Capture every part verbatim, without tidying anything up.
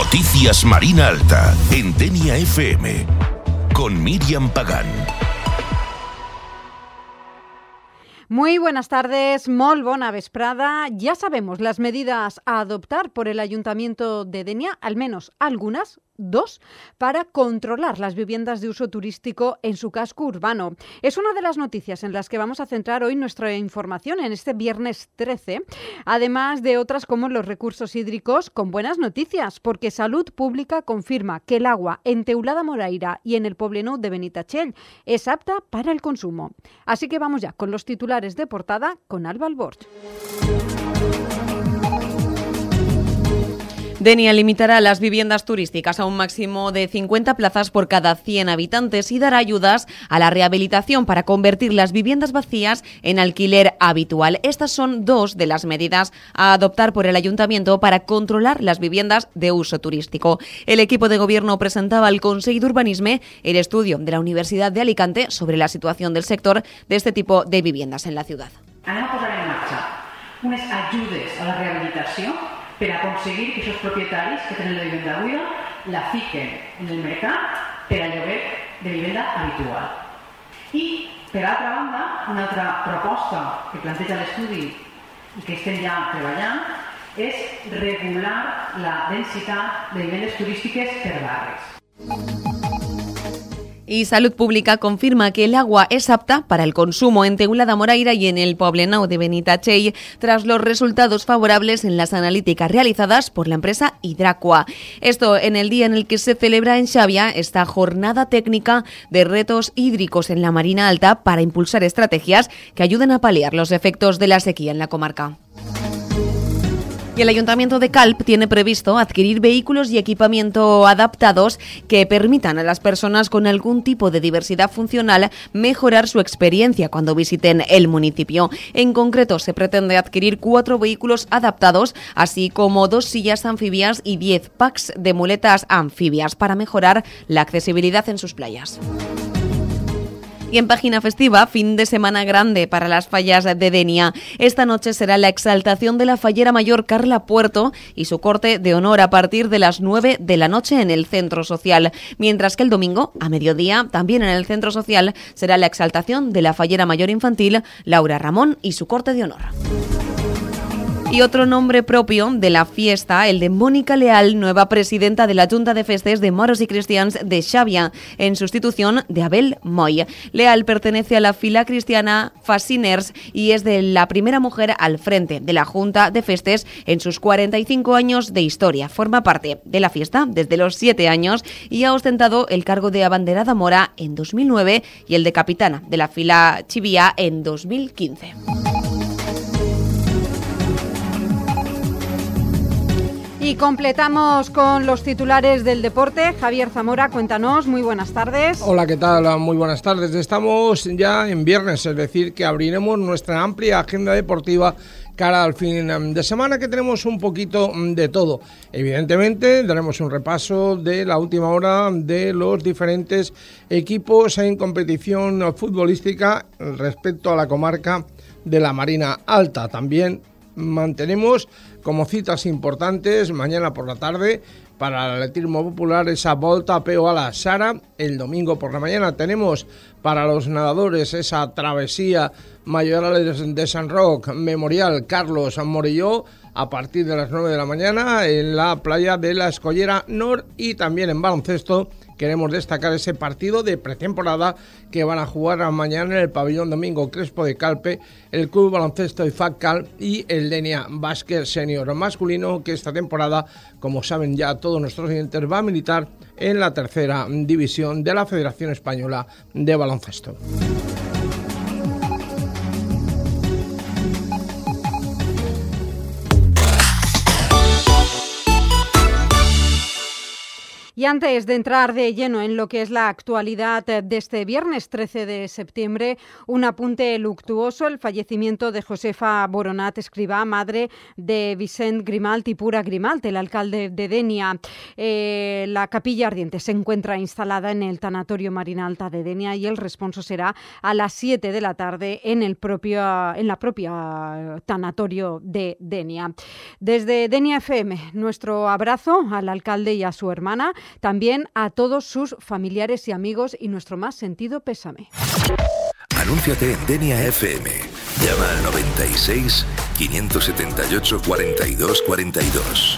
Noticias Marina Alta, en Denia F M, con Miriam Pagán. Muy buenas tardes, molt bona vesprada. Ya sabemos las medidas a adoptar por el Ayuntamiento de Denia, al menos algunas, dos, para controlar las viviendas de uso turístico en su casco urbano. Es una de las noticias en las que vamos a centrar hoy nuestra información en este viernes trece, además de otras como los recursos hídricos, con buenas noticias, porque Salud Pública confirma que el agua en Teulada Moraira y en el Poblenou de Benitachell es apta para el consumo. Así que vamos ya con los titulares de portada con Alba Alborch. Denia limitará las viviendas turísticas a un máximo de cincuenta plazas por cada cien habitantes y dará ayudas a la rehabilitación para convertir las viviendas vacías en alquiler habitual. Estas son dos de las medidas a adoptar por el Ayuntamiento para controlar las viviendas de uso turístico. El equipo de gobierno presentaba al Consell d'Urbanisme el estudio de la Universidad de Alicante sobre la situación del sector de este tipo de viviendas en la ciudad. Anem a posar en marxa unes ajudes a la rehabilitació per aconseguir que aquests propietaris que tenen la vivenda buida la fiquen en el mercat per a lloguer de vivenda habitual. I, per altra banda, una altra proposta que planteja l'estudi i que estem ja treballant és regular la densitat de vivendes turístiques per barris. Y Salud Pública confirma que el agua es apta para el consumo en Teulada Moraira y en el Poblenou de Benitachell tras los resultados favorables en las analíticas realizadas por la empresa Hidracua. Esto en el día en el que se celebra en Xavia esta jornada técnica de retos hídricos en la Marina Alta para impulsar estrategias que ayuden a paliar los efectos de la sequía en la comarca. Y el Ayuntamiento de Calp tiene previsto adquirir vehículos y equipamiento adaptados que permitan a las personas con algún tipo de diversidad funcional mejorar su experiencia cuando visiten el municipio. En concreto, se pretende adquirir cuatro vehículos adaptados, así como dos sillas anfibias y diez packs de muletas anfibias para mejorar la accesibilidad en sus playas. Y en página festiva, fin de semana grande para las fallas de Denia. Esta noche será la exaltación de la fallera mayor Carla Puerto y su corte de honor a partir de las nueve de la noche en el Centro Social. Mientras que el domingo, a mediodía, también en el Centro Social, será la exaltación de la fallera mayor infantil Laura Ramón y su corte de honor. Y otro nombre propio de la fiesta, el de Mónica Leal, nueva presidenta de la Junta de Festes de Moros y Cristians de Xàbia, en sustitución de Abel Moy. Leal pertenece a la fila cristiana Fasciners y es de la primera mujer al frente de la Junta de Festes en sus cuarenta y cinco años de historia. Forma parte de la fiesta desde los siete años y ha ostentado el cargo de abanderada mora en dos mil nueve y el de capitana de la fila Chivía en dos mil quince. Y completamos con los titulares del deporte. Javier Zamora, cuéntanos, muy buenas tardes. Hola, ¿qué tal? Muy buenas tardes. Estamos ya en viernes, es decir, que abriremos nuestra amplia agenda deportiva cara al fin de semana, que tenemos un poquito de todo. Evidentemente, daremos un repaso de la última hora de los diferentes equipos en competición futbolística respecto a la comarca de la Marina Alta. También mantenemos como citas importantes mañana por la tarde para el atletismo popular esa Volta a Peu a la Sara. El domingo por la mañana tenemos para los nadadores esa travesía Mayorales de San Roc Memorial Carlos Morelló a partir de las nueve de la mañana en la playa de la Escollera Nor. Y también en baloncesto queremos destacar ese partido de pretemporada que van a jugar mañana en el pabellón Domingo Crespo de Calpe, el Club Baloncesto I F A C Calp y el Denia Básquet Senior masculino, que esta temporada, como saben ya todos nuestros oyentes, va a militar en la tercera división de la Federación Española de Baloncesto. Y antes de entrar de lleno en lo que es la actualidad de este viernes trece de septiembre, un apunte luctuoso: el fallecimiento de Josefa Boronat Escrivá, madre de Vicent Grimalt y Pura Grimalt, el alcalde de Denia. Eh, la capilla ardiente se encuentra instalada en el tanatorio Marina Alta de Denia y el responso será a las siete de la tarde en el propio, en la propia tanatorio de Denia. Desde Denia F M, nuestro abrazo al alcalde y a su hermana, también a todos sus familiares y amigos, y nuestro más sentido pésame. Anúnciate en Denia F M. Llama al noventa y seis, quinientos setenta y ocho, cuarenta y dos cuarenta y dos.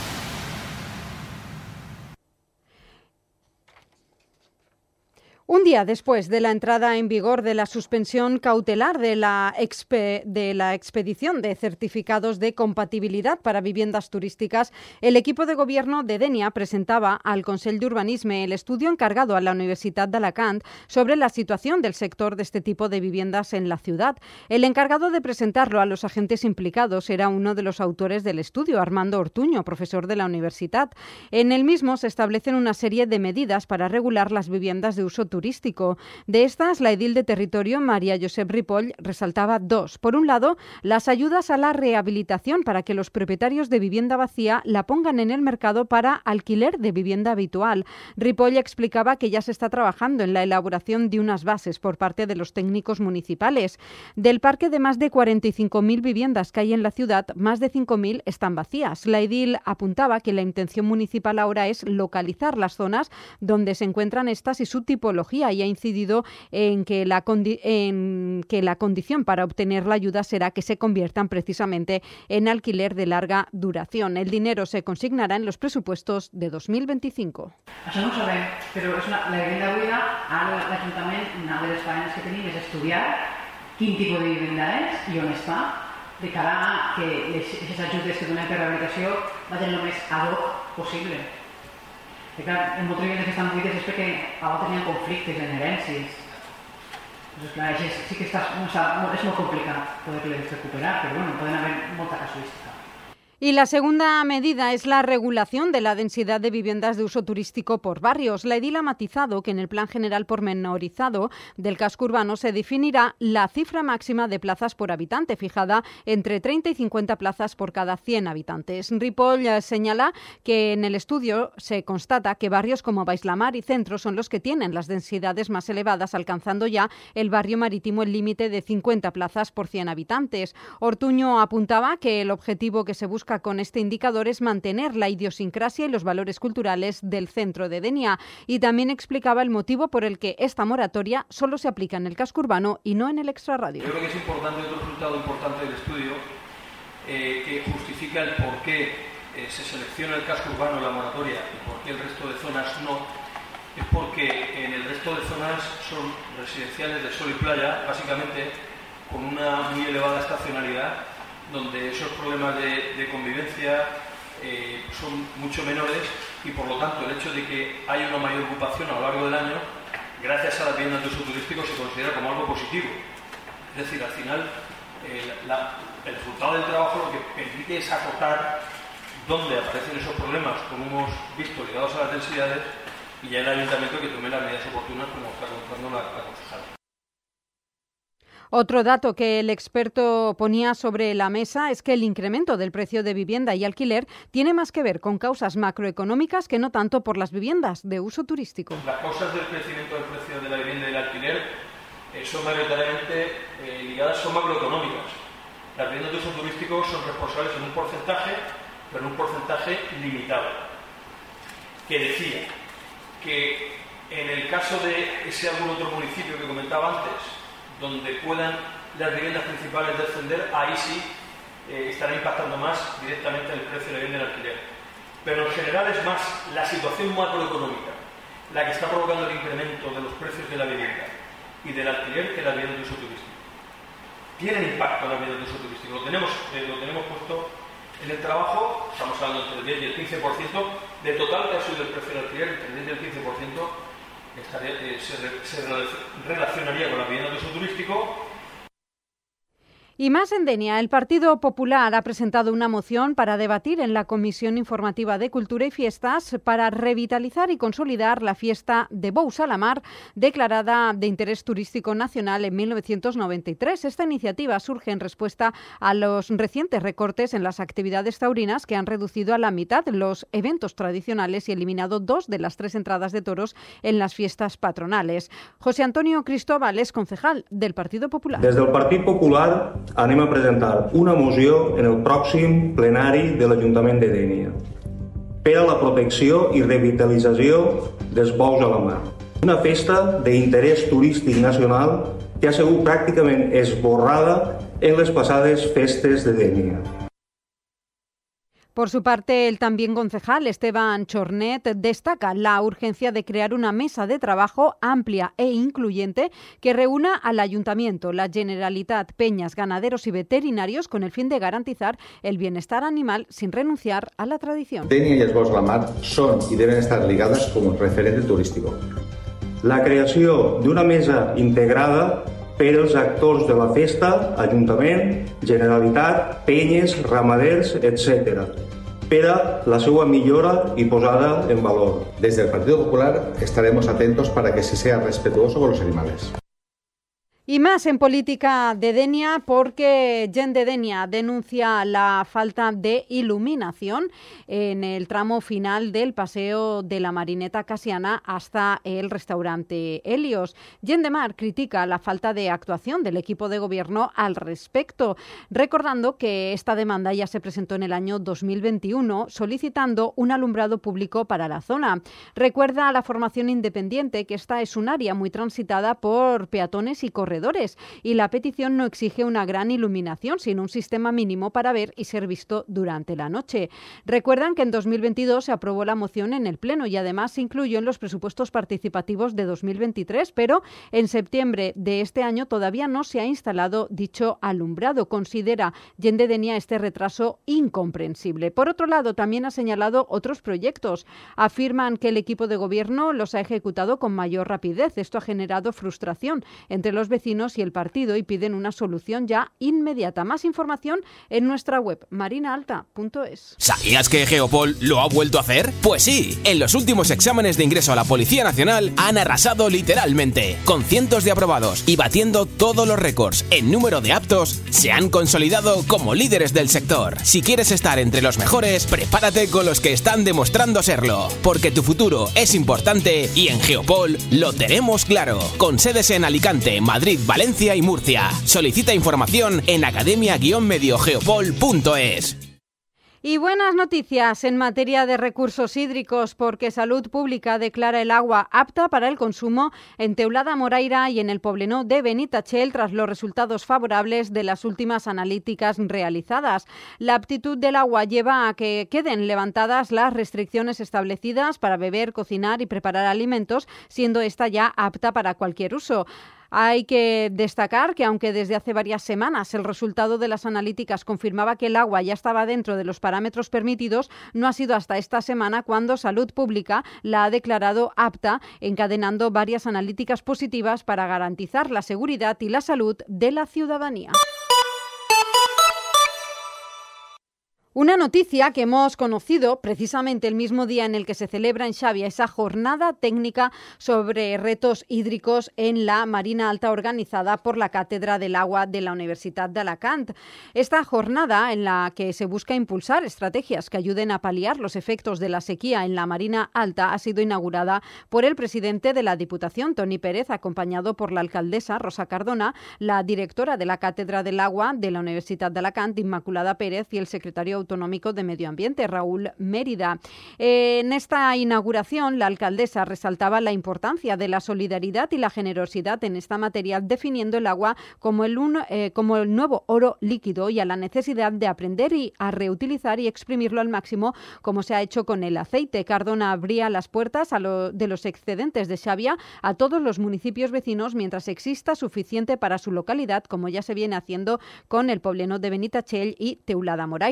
Un día después de la entrada en vigor de la suspensión cautelar de la, expe, de la expedición de certificados de compatibilidad para viviendas turísticas, el equipo de gobierno de Denia presentaba al Consell d'Urbanisme el estudio encargado a la Universitat d'Alacant sobre la situación del sector de este tipo de viviendas en la ciudad. El encargado de presentarlo a los agentes implicados era uno de los autores del estudio, Armando Ortuño, profesor de la universidad. En el mismo se establecen una serie de medidas para regular las viviendas de uso turístico. turístico. De estas, la edil de territorio, María Josep Ripoll, resaltaba dos. Por un lado, las ayudas a la rehabilitación para que los propietarios de vivienda vacía la pongan en el mercado para alquiler de vivienda habitual. Ripoll explicaba que ya se está trabajando en la elaboración de unas bases por parte de los técnicos municipales. Del parque de más de cuarenta y cinco mil viviendas que hay en la ciudad, más de cinco mil están vacías. La edil apuntaba que la intención municipal ahora es localizar las zonas donde se encuentran estas y su tipología, y ha incidido en que, la condi- en que la condición para obtener la ayuda será que se conviertan precisamente en alquiler de larga duración. El dinero se consignará en los presupuestos de dos mil veinticinco. Això no ho sabem, però és una, la vivenda buida, ara l'Ajuntament, una de les feines que tenim és estudiar quin tipus de vivenda és i on està, de cara a que les ajudes que donem per rehabilitació vagin el més ad hoc possible. Que clar, en moltes vivendes que estan buides és perquè ara tenien conflictes en herències. Doncs clar, sí que està, no, és molt complicat poder-les recuperar, però bueno, poden haver molta casuística. Y la segunda medida es la regulación de la densidad de viviendas de uso turístico por barrios. La edil ha matizado que en el plan general pormenorizado del casco urbano se definirá la cifra máxima de plazas por habitante, fijada entre treinta y cincuenta plazas por cada cien habitantes. Ripoll señala que en el estudio se constata que barrios como Baixlamar y Centro son los que tienen las densidades más elevadas, alcanzando ya el barrio marítimo el límite de cincuenta plazas por cien habitantes. Ortuño apuntaba que el objetivo que se busca con este indicador es mantener la idiosincrasia y los valores culturales del centro de Denia, y también explicaba el motivo por el que esta moratoria solo se aplica en el casco urbano y no en el extrarradio. Yo creo que es importante, otro resultado importante del estudio eh, que justifica el por qué eh, se selecciona el casco urbano en la moratoria y por qué el resto de zonas no, es porque en el resto de zonas son residenciales de sol y playa, básicamente con una muy elevada estacionalidad, donde esos problemas de, de convivencia eh, son mucho menores y por lo tanto el hecho de que haya una mayor ocupación a lo largo del año, gracias a las viviendas de uso turístico, se considera como algo positivo. Es decir, al final eh, la, el resultado del trabajo lo que permite es acotar dónde aparecen esos problemas, como hemos visto, ligados a las densidades, y ya el ayuntamiento que tome las medidas oportunas, como está contando la, la concejala. Otro dato que el experto ponía sobre la mesa es que el incremento del precio de vivienda y alquiler tiene más que ver con causas macroeconómicas que no tanto por las viviendas de uso turístico. Las causas del crecimiento del precio de la vivienda y del alquiler eh, son mayoritariamente eh, ligadas, son macroeconómicas. Las viviendas de uso turístico son responsables en un porcentaje, pero en un porcentaje limitado. Que decía que en el caso de ese algún otro municipio que comentaba antes, donde puedan las viviendas principales descender, ahí sí eh, estará impactando más directamente el precio de la vivienda y el alquiler. Pero en general es más la situación macroeconómica la que está provocando el incremento de los precios de la vivienda y del alquiler que las viviendas de uso turístico. Tienen impacto las viviendas de uso turístico, lo tenemos, eh, lo tenemos puesto en el trabajo, estamos hablando entre el diez y el quince por ciento del total que ha subido el precio del alquiler, entre el diez y el quince por ciento. Estaría, eh, se, se relacionaría con la vivienda de uso turístico. Y más en Denia, el Partido Popular ha presentado una moción para debatir en la Comisión Informativa de Cultura y Fiestas para revitalizar y consolidar la fiesta de Bous a la Mar, declarada de interés turístico nacional en mil novecientos noventa y tres. Esta iniciativa surge en respuesta a los recientes recortes en las actividades taurinas que han reducido a la mitad los eventos tradicionales y eliminado dos de las tres entradas de toros en las fiestas patronales. José Antonio Cristóbal es concejal del Partido Popular. Des del Partit Popular anem a presentar una moció en el pròxim plenari de l'Ajuntament de Dénia per a la protecció i revitalització dels bous a la mar. Una festa d'interès turístic nacional que ha sigut pràcticament esborrada en les passades festes de Dénia. Por su parte, el también concejal Esteban Chornet destaca la urgencia de crear una mesa de trabajo amplia e incluyente que reúna al Ayuntamiento, la Generalitat, peñas, ganaderos y veterinarios con el fin de garantizar el bienestar animal sin renunciar a la tradición. Dénia y els Bous a la Mar son y deben estar ligadas como un referente turístico. La creació d'una mesa integrada per als actors de la festa, Ajuntament, Generalitat, penyes, ramaders, etcètera, per a la seva millora i posada en valor. Desde el Partido Popular estaremos atentos para que se sea respetuoso con los animales. Y más en política de Denia, porque Gent de Denia denuncia la falta de iluminación en el tramo final del paseo de la Marineta Casiana hasta el restaurante Helios. Gent de Mar critica la falta de actuación del equipo de gobierno al respecto, recordando que esta demanda ya se presentó en el año dos mil veintiuno solicitando un alumbrado público para la zona. Recuerda a la formación independiente que esta es un área muy transitada por peatones y corredores, y la petición no exige una gran iluminación, sino un sistema mínimo para ver y ser visto durante la noche. Recuerdan que en dos mil veintidós se aprobó la moción en el Pleno y además se incluyó en los presupuestos participativos de dos mil veintitrés, pero en septiembre de este año todavía no se ha instalado dicho alumbrado. Considera Gent de Denia este retraso incomprensible. Por otro lado, también ha señalado otros proyectos. Afirman que el equipo de gobierno los ha ejecutado con mayor rapidez. Esto ha generado frustración entre los vecinos y el partido y piden una solución ya inmediata. Más información en nuestra web marinaalta punto es. ¿Sabías que Geopol lo ha vuelto a hacer? Pues sí, en los últimos exámenes de ingreso a la Policía Nacional han arrasado literalmente. Con cientos de aprobados y batiendo todos los récords en número de aptos, se han consolidado como líderes del sector. Si quieres estar entre los mejores, prepárate con los que están demostrando serlo, porque tu futuro es importante y en Geopol lo tenemos claro. Con sedes en Alicante, Madrid, Valencia y Murcia. Solicita información en academia guion medio geopol punto es. Y buenas noticias en materia de recursos hídricos, porque Salud Pública declara el agua apta para el consumo en Teulada Moraira y en el Poblenou de Benitachell tras los resultados favorables de las últimas analíticas realizadas. La aptitud del agua lleva a que queden levantadas las restricciones establecidas para beber, cocinar y preparar alimentos, siendo esta ya apta para cualquier uso. Hay que destacar que aunque desde hace varias semanas el resultado de las analíticas confirmaba que el agua ya estaba dentro de los parámetros permitidos, no ha sido hasta esta semana cuando Salud Pública la ha declarado apta, encadenando varias analíticas positivas para garantizar la seguridad y la salud de la ciudadanía. Una noticia que hemos conocido precisamente el mismo día en el que se celebra en Xàbia esa jornada técnica sobre retos hídricos en la Marina Alta organizada por la Cátedra del Agua de la Universidad de Alacant. Esta jornada, en la que se busca impulsar estrategias que ayuden a paliar los efectos de la sequía en la Marina Alta, ha sido inaugurada por el presidente de la Diputación, Toni Pérez, acompañado por la alcaldesa Rosa Cardona, la directora de la Cátedra del Agua de la Universidad de Alacant, Inmaculada Pérez, y el secretario autonómico de Medio Ambiente, Raúl Mérida. Eh, en esta inauguración, la alcaldesa resaltaba la importancia de la solidaridad y la generosidad en esta materia, definiendo el agua como el, un, eh, como el nuevo oro líquido y a la necesidad de aprender y a reutilizar y exprimirlo al máximo, como se ha hecho con el aceite. Cardona abría las puertas a lo, de los excedentes de Xàbia a todos los municipios vecinos mientras exista suficiente para su localidad, como ya se viene haciendo con el Poblenou de Benitachell y Teulada Moraira. Pero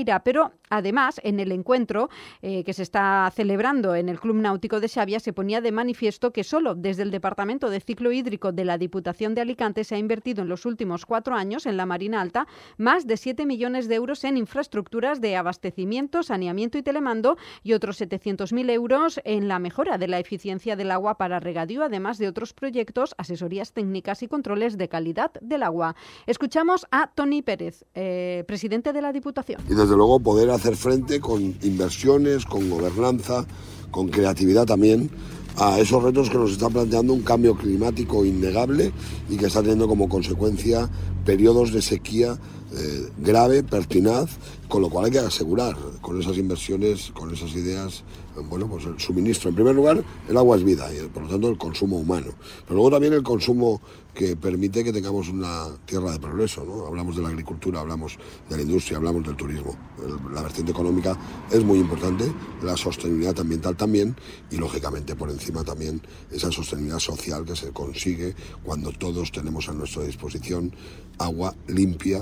Pero, además, en el encuentro eh, que se está celebrando en el Club Náutico de Xavia se ponía de manifiesto que solo desde el Departamento de Ciclo Hídrico de la Diputación de Alicante se ha invertido en los últimos cuatro años en la Marina Alta más de siete millones de euros en infraestructuras de abastecimiento, saneamiento y telemando y otros setecientos mil euros en la mejora de la eficiencia del agua para regadío, además de otros proyectos, asesorías técnicas y controles de calidad del agua. Escuchamos a Toni Pérez, eh, presidente de la Diputación. Y desde luego poder hacer frente con inversiones, con gobernanza, con creatividad también, a esos retos que nos está planteando un cambio climático innegable y que está teniendo como consecuencia periodos de sequía eh, grave, pertinaz, con lo cual hay que asegurar con esas inversiones, con esas ideas, bueno, pues el suministro. En primer lugar, el agua es vida y por lo tanto el consumo humano, pero luego también el consumo que permite que tengamos una tierra de progreso, ¿no? Hablamos de la agricultura, hablamos de la industria, hablamos del turismo. La vertiente económica es muy importante, la sostenibilidad ambiental también y lógicamente por encima también esa sostenibilidad social que se consigue cuando todos tenemos a nuestra disposición agua limpia.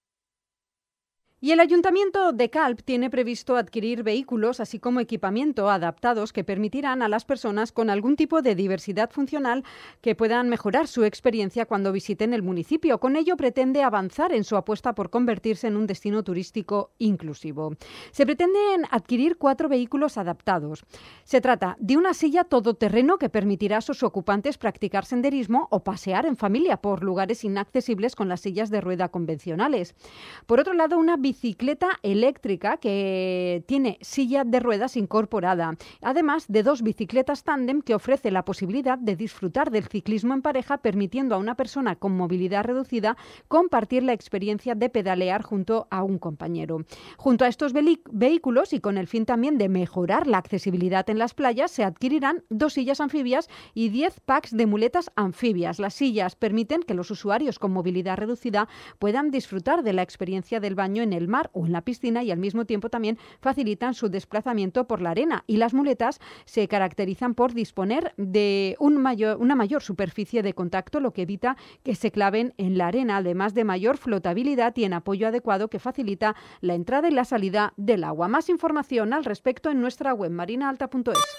Y el Ayuntamiento de Calp tiene previsto adquirir vehículos, así como equipamiento adaptados que permitirán a las personas con algún tipo de diversidad funcional que puedan mejorar su experiencia cuando visiten el municipio. Con ello pretende avanzar en su apuesta por convertirse en un destino turístico inclusivo. Se pretenden adquirir cuatro vehículos adaptados. Se trata de una silla todoterreno que permitirá a sus ocupantes practicar senderismo o pasear en familia por lugares inaccesibles con las sillas de rueda convencionales. Por otro lado, una bicicleta eléctrica que tiene silla de ruedas incorporada, además de dos bicicletas tándem que ofrece la posibilidad de disfrutar del ciclismo en pareja, permitiendo a una persona con movilidad reducida compartir la experiencia de pedalear junto a un compañero. Junto a estos vehículos y con el fin también de mejorar la accesibilidad en las playas, se adquirirán dos sillas anfibias y diez packs de muletas anfibias. Las sillas permiten que los usuarios con movilidad reducida puedan disfrutar de la experiencia del baño en el mar o en la piscina y al mismo tiempo también facilitan su desplazamiento por la arena. Y las muletas se caracterizan por disponer de un mayor, una mayor superficie de contacto, lo que evita que se claven en la arena, además de mayor flotabilidad y en apoyo adecuado que facilita la entrada y la salida del agua. Más información al respecto en nuestra web marinaalta punto es.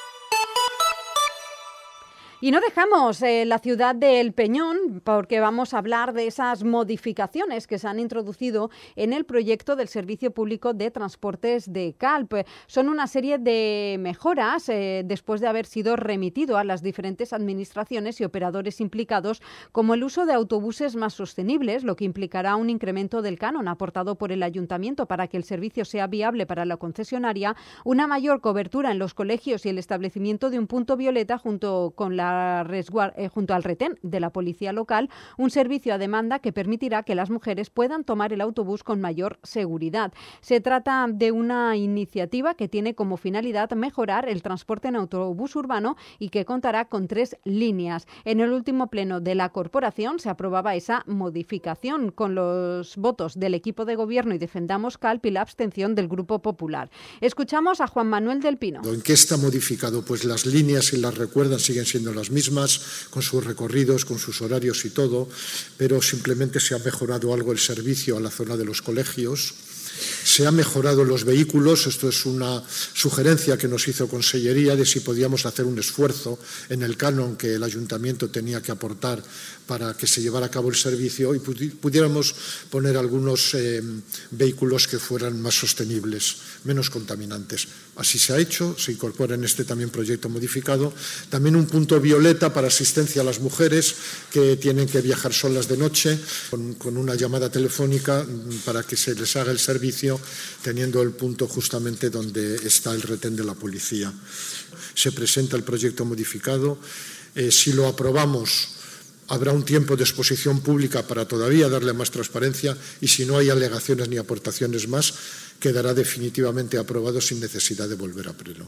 Y no dejamos eh, la ciudad de El Peñón porque vamos a hablar de esas modificaciones que se han introducido en el proyecto del Servicio Público de Transportes de Calp. Son una serie de mejoras eh, después de haber sido remitido a las diferentes administraciones y operadores implicados, como el uso de autobuses más sostenibles, lo que implicará un incremento del canon aportado por el Ayuntamiento para que el servicio sea viable para la concesionaria, una mayor cobertura en los colegios y el establecimiento de un punto violeta junto con la Resguard, eh, junto al retén de la policía local, un servicio a demanda que permitirá que las mujeres puedan tomar el autobús con mayor seguridad. Se trata de una iniciativa que tiene como finalidad mejorar el transporte en autobús urbano y que contará con tres líneas. En el último pleno de la corporación se aprobaba esa modificación con los votos del equipo de gobierno y Defendamos Calp y la abstención del Grupo Popular. Escuchamos a Juan Manuel del Pino. ¿En qué está modificado? Pues las líneas, y las recuerdan, siguen siendo las mismas, con sus recorridos, con sus horarios y todo, pero simplemente se ha mejorado algo el servicio a la zona de los colegios. Se han mejorado los vehículos, esto es una sugerencia que nos hizo Consellería de si podíamos hacer un esfuerzo en el canon que el Ayuntamiento tenía que aportar para que se llevara a cabo el servicio y pudiéramos poner algunos eh, vehículos que fueran más sostenibles, menos contaminantes. Así se ha hecho, se incorpora en este también proyecto modificado. También un punto violeta para asistencia a las mujeres que tienen que viajar solas de noche, con, con una llamada telefónica para que se les haga el servicio, teniendo el punto justamente donde está el retén de la policía. Se presenta el proyecto modificado. Eh, si lo aprobamos, habrá un tiempo de exposición pública para todavía darle más transparencia y si no hay alegaciones ni aportaciones más, quedará definitivamente aprobado sin necesidad de volver a pleno.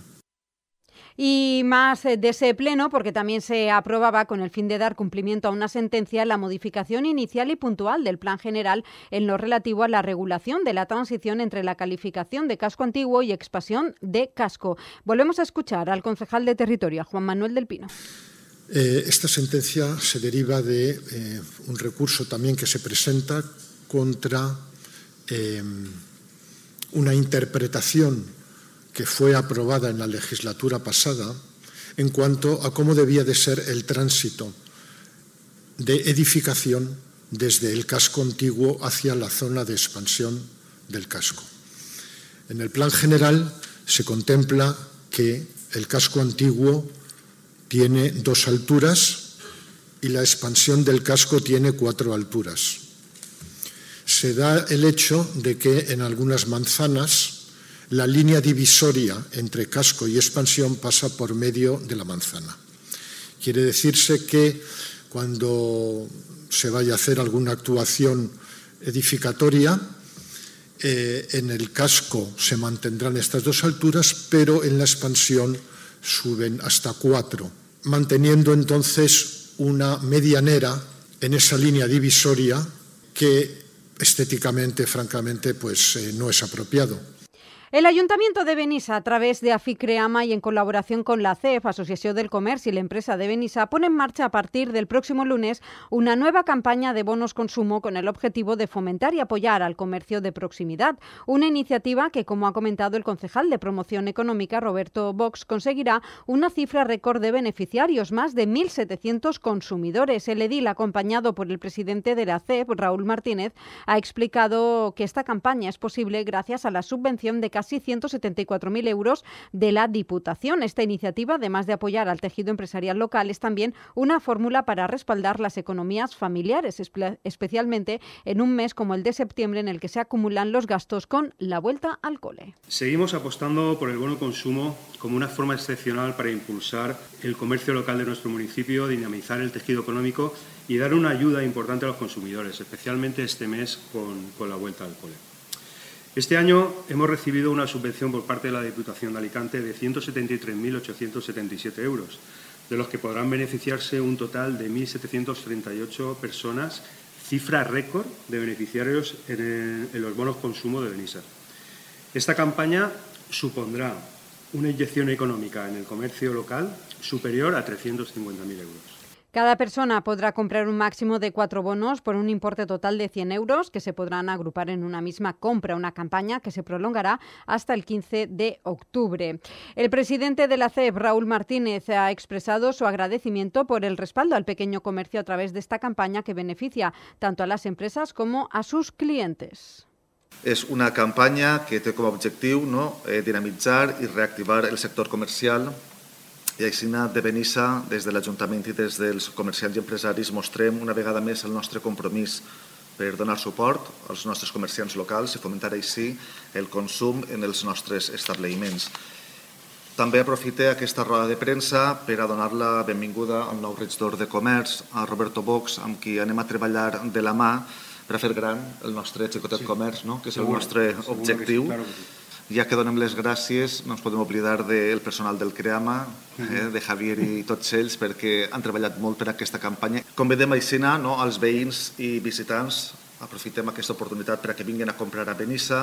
Y más de ese pleno, porque también se aprobaba con el fin de dar cumplimiento a una sentencia la modificación inicial y puntual del Plan General en lo relativo a la regulación de la transición entre la calificación de casco antiguo y expansión de casco. Volvemos a escuchar al concejal de Territorio, a Juan Manuel del Pino. Eh, esta sentencia se deriva de eh, un recurso también que se presenta contra eh, una interpretación que fue aprobada en la legislatura pasada en cuanto a cómo debía de ser el tránsito de edificación desde el casco antiguo hacia la zona de expansión del casco. En el plan general se contempla que el casco antiguo tiene dos alturas y la expansión del casco tiene cuatro alturas. Se da el hecho de que en algunas manzanas la línea divisoria entre casco y expansión pasa por medio de la manzana. Quiere decirse que cuando se vaya a hacer alguna actuación edificatoria, eh, en el casco se mantendrán estas dos alturas, pero en la expansión suben hasta cuatro, manteniendo entonces una medianera en esa línea divisoria que estéticamente, francamente, pues eh, no es apropiado. El Ayuntamiento de Benissa, a través de AFICREAMA y en colaboración con la C E F, Asociación del Comercio y la empresa de Benissa, pone en marcha a partir del próximo lunes una nueva campaña de bonos consumo con el objetivo de fomentar y apoyar al comercio de proximidad. Una iniciativa que, como ha comentado el concejal de Promoción Económica, Roberto Box, conseguirá una cifra récord de beneficiarios, más de mil setecientos consumidores. El edil, acompañado por el presidente de la C E F, Raúl Martínez, ha explicado que esta campaña es posible gracias a la subvención de casi ciento setenta y cuatro mil euros de la Diputación. Esta iniciativa, además de apoyar al tejido empresarial local, es también una fórmula para respaldar las economías familiares, especialmente en un mes como el de septiembre, en el que se acumulan los gastos con la vuelta al cole. Seguimos apostando por el bono consumo como una forma excepcional para impulsar el comercio local de nuestro municipio, dinamizar el tejido económico y dar una ayuda importante a los consumidores, especialmente este mes con, con la vuelta al cole. Este año hemos recibido una subvención por parte de la Diputación de Alicante de ciento setenta y tres mil ochocientos setenta y siete euros, de los que podrán beneficiarse un total de mil setecientos treinta y ocho personas, cifra récord de beneficiarios en, el, en los bonos consumo de Benissa. Esta campaña supondrá una inyección económica en el comercio local superior a trescientos cincuenta mil euros. Cada persona podrá comprar un máximo de cuatro bonos por un importe total de cien euros que se podrán agrupar en una misma compra, una campaña que se prolongará hasta el quince de octubre. El presidente de la C E F, Raúl Martínez, ha expresado su agradecimiento por el respaldo al pequeño comercio a través de esta campaña que beneficia tanto a las empresas como a sus clientes. És una campanya que té com a objectiu, no, eh, dinamitzar i reactivar el sector comercial. I així de Benissa, des de l'Ajuntament i des dels comerciants i empresaris, mostrem una vegada més el nostre compromís per donar suport als nostres comerciants locals i fomentar així el consum en els nostres establiments. També aprofite aquesta roda de premsa per a donar la benvinguda al nou regidor de Comerç, a Roberto Box, amb qui anem a treballar de la mà per a fer gran el nostre xicotet comerç, no? Que és el nostre objectiu. Ja que donem les gràcies, no ens podem oblidar del personal del CREAMA, eh, de Javier i tots ells, perquè han treballat molt per aquesta campanya. Convidem així, no, als veïns i visitants, aprofitem aquesta oportunitat per a que vinguin a comprar a Benissa.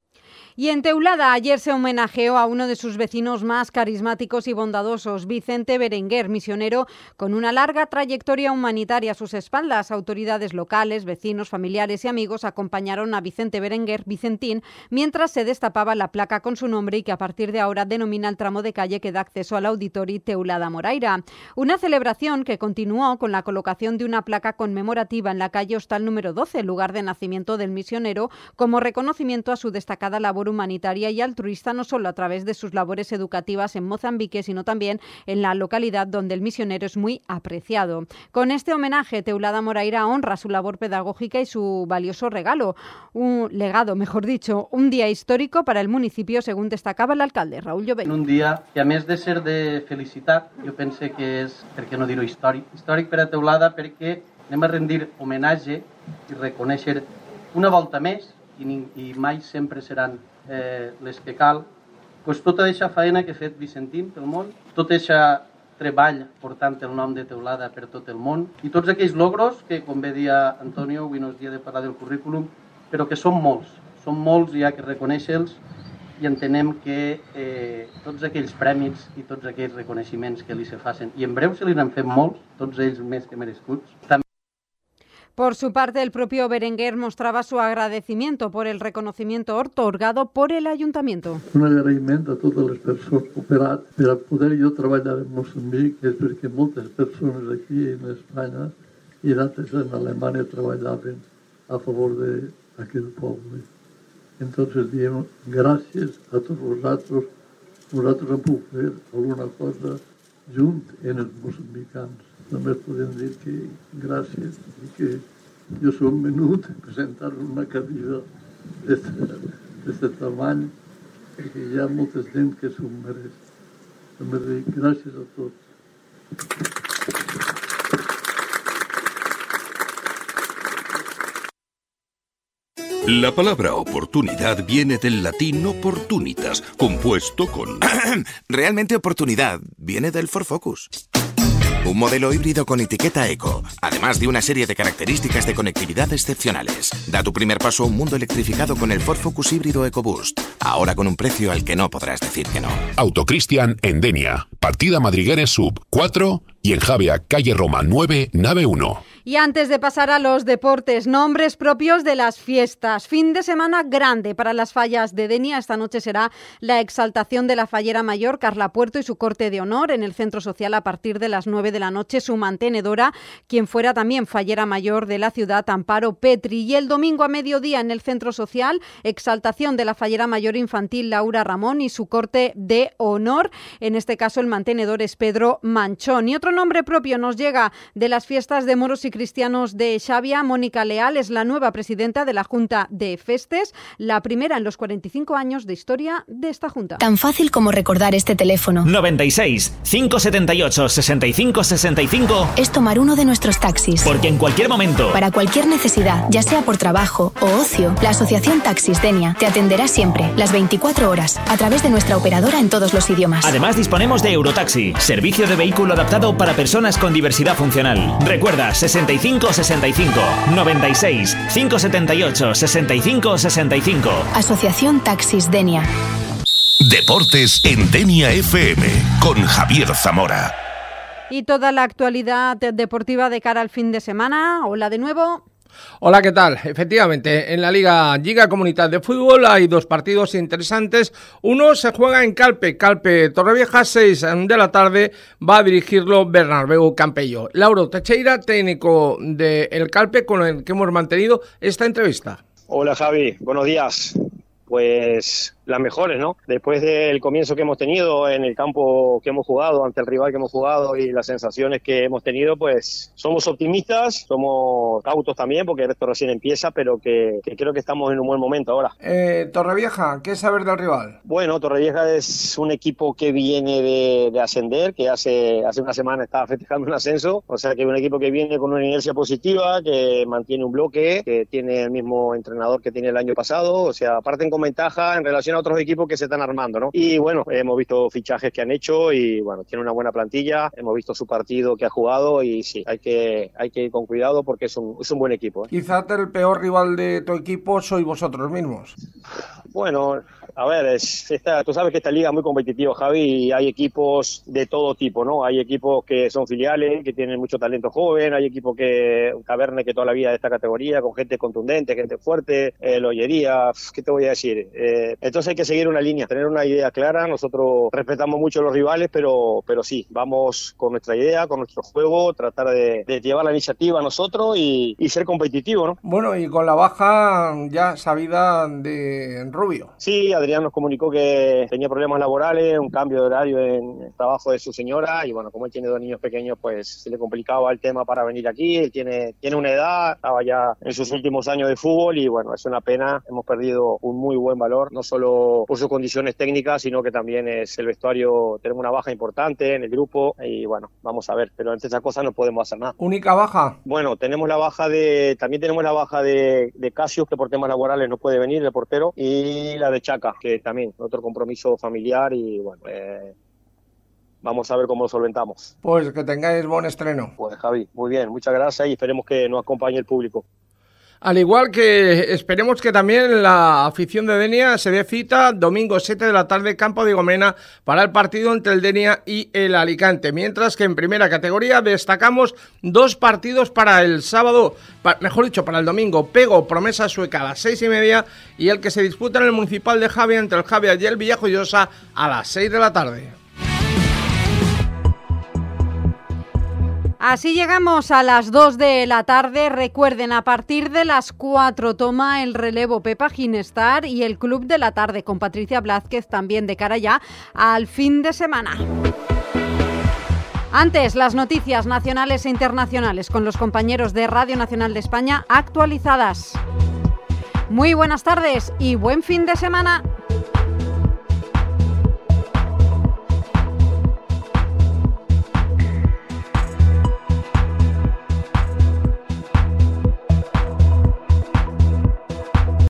Y en Teulada ayer se homenajeó a uno de sus vecinos más carismáticos y bondadosos, Vicente Berenguer, misionero con una larga trayectoria humanitaria a sus espaldas. Autoridades locales, vecinos, familiares y amigos acompañaron a Vicente Berenguer, Vicentín, mientras se destapaba la placa con su nombre y que a partir de ahora denomina el tramo de calle que da acceso al Auditori Teulada Moraira. Una celebración que continuó con la colocación de una placa conmemorativa en la calle Hostal número doce, lugar de nacimiento del misionero, como reconocimiento a su destacada labor humanitaria y altruista, no solo a través de sus labores educativas en Mozambique, sino también en la localidad donde el misionero es muy apreciado. Con este homenaje, Teulada Moraira honra su labor pedagógica y su valioso regalo, un legado, mejor dicho, un día histórico para el municipio, según destacaba el alcalde, Raúl Llobell. Un dia que, a més de ser de felicitat, jo pense que és, per què no dir-ho, històric. Històric per a Teulada perquè anem a rendir homenatge i reconèixer una volta més, i, i mai sempre seran eh, les que cal, pues tota aquesta feina que ha fet Vicentín pel món, tot aquest treball portant el nom de Teulada per tot el món i tots aquells logros que, com bé dia Antonio, avui no és dia de parlar del currículum, però que són molts, són molts i hi ha que reconèixer-los i entenem que eh, tots aquells prèmits i tots aquells reconeixements que li se facin, i en breu se li n'han fet molts, tots ells més que merescuts, també. Por su parte, el propio Berenguer mostraba su agradecimiento por el reconocimiento otorgado por el Ayuntamiento. Un agraïment a totes les persones cooperades per a poder jo treballar en Moçambic, és perquè moltes persones aquí en Espanya i d'altres en Alemanya treballaven a favor d'aquest poble. Entonces diem gràcies a tots vosaltres, vosaltres hem pogut fer alguna cosa junt en els moçambicans. També podem dir que gràcies i que jo soc menut presentar una cadira d'aquest tamany i que hi ha molta gent que s'ho mereix. També dic gràcies a tots. La palabra oportunidad viene del latín opportunitas, compuesto con... Realmente oportunidad viene del Ford Focus. Un modelo híbrido con etiqueta eco, además de una serie de características de conectividad excepcionales. Da tu primer paso a un mundo electrificado con el Ford Focus híbrido EcoBoost, ahora con un precio al que no podrás decir que no. Autocristian en Denia, partida Madrigueres Sub cuatro y en Javia, calle Roma nueve, nave uno. Y antes de pasar a los deportes, nombres propios de las fiestas. Fin de semana grande para las fallas de Denia. Esta noche será la exaltación de la fallera mayor Carla Puerto y su corte de honor en el Centro Social a partir de las nueve de la noche. Su mantenedora, quien fuera también fallera mayor de la ciudad, Amparo Petri. Y el domingo a mediodía en el Centro Social, exaltación de la fallera mayor infantil Laura Ramón y su corte de honor. En este caso el mantenedor es Pedro Manchón. Y otro nombre propio nos llega de las fiestas de moros y cristianos de Xavia. Mónica Leal es la nueva presidenta de la Junta de Festes, la primera en los cuarenta y cinco años de historia de esta Junta. Tan fácil como recordar este teléfono. noventa y seis, cinco setenta y ocho, sesenta y cinco sesenta y cinco. Es tomar uno de nuestros taxis. Porque en cualquier momento, para cualquier necesidad, ya sea por trabajo o ocio, la Asociación Taxis Denia te atenderá siempre, las veinticuatro horas, a través de nuestra operadora en todos los idiomas. Además disponemos de Eurotaxi, servicio de vehículo adaptado para personas con diversidad funcional. Recuerda, sesenta y cinco sesenta y cinco, noventa y seis, cinco setenta y ocho, sesenta y cinco sesenta y cinco. Asociación Taxis Denia. Deportes en Denia F M con Javier Zamora. Y toda la actualidad deportiva de cara al fin de semana. Hola de nuevo. Hola, ¿qué tal? Efectivamente, en la Liga Lliga Comunitat de Fútbol hay dos partidos interesantes. Uno se juega en Calpe, Calpe Torrevieja, seis de la tarde, va a dirigirlo Bernabéu Campello. Lauro Teixeira, técnico del Calpe, con el que hemos mantenido esta entrevista. Hola Javi, buenos días. Pues las mejores, ¿no? Después del comienzo que hemos tenido en el campo que hemos jugado, ante el rival que hemos jugado y las sensaciones que hemos tenido, pues somos optimistas, somos cautos también, porque esto recién empieza, pero que, que creo que estamos en un buen momento ahora. Eh, Torrevieja, ¿qué saber del rival? Bueno, Torrevieja es un equipo que viene de, de ascender, que hace, hace una semana estaba festejando un ascenso, o sea que es un equipo que viene con una inercia positiva, que mantiene un bloque, que tiene el mismo entrenador que tiene el año pasado, o sea, parten con ventaja en relación a otros equipos que se están armando, ¿no? Y bueno, hemos visto fichajes que han hecho y bueno, tiene una buena plantilla, hemos visto su partido que ha jugado y sí, hay que, hay que ir con cuidado porque es un, es un buen equipo, ¿eh? Quizás el peor rival de tu equipo sois vosotros mismos. Bueno, a ver, es, esta, tú sabes que esta liga es muy competitiva, Javi, y hay equipos de todo tipo, ¿no? Hay equipos que son filiales, que tienen mucho talento joven, hay equipos que, Caverne, que toda la vida de esta categoría, con gente contundente, gente fuerte, eh, Lollería, ¿qué te voy a decir? Eh, entonces hay que seguir una línea, tener una idea clara. Nosotros respetamos mucho a los rivales, pero, pero sí, vamos con nuestra idea, con nuestro juego, tratar de, de llevar la iniciativa a nosotros y, y ser competitivo, ¿no? Bueno, y con la baja ya sabida de Rubio. Sí, Adrián nos comunicó que tenía problemas laborales, un cambio de horario en el trabajo de su señora y bueno, como él tiene dos niños pequeños, pues se le complicaba el tema para venir aquí. Él tiene, tiene una edad, estaba ya en sus últimos años de fútbol y bueno, es una pena. Hemos perdido un muy buen valor, no solo por sus condiciones técnicas, sino que también es el vestuario. Tenemos una baja importante en el grupo y bueno, vamos a ver, pero ante esas cosas no podemos hacer nada. ¿Única baja? Bueno, tenemos la baja de, también tenemos la baja de, de Casius, que por temas laborales no puede venir, el portero, y la de Chaca, que también otro compromiso familiar y bueno, eh, vamos a ver cómo lo solventamos. Pues que tengáis buen estreno. Pues Javi, muy bien, muchas gracias y esperemos que nos acompañe el público. Al igual que esperemos que también la afición de Denia se dé cita domingo siete de la tarde, Campo de Gomena, para el partido entre el Denia y el Alicante. Mientras que en primera categoría destacamos dos partidos para el sábado, pa, mejor dicho, para el domingo. Pego, Promesa Sueca a las seis y media y el que se disputa en el Municipal de Javia entre el Javia y el Villajoyosa a las seis de la tarde. Así llegamos a las dos de la tarde. Recuerden, a partir de las cuatro toma el relevo Pepa Ginestar y el Club de la Tarde con Patricia Blázquez, también de cara ya al fin de semana. Antes, las noticias nacionales e internacionales con los compañeros de Radio Nacional de España actualizadas. Muy buenas tardes y buen fin de semana.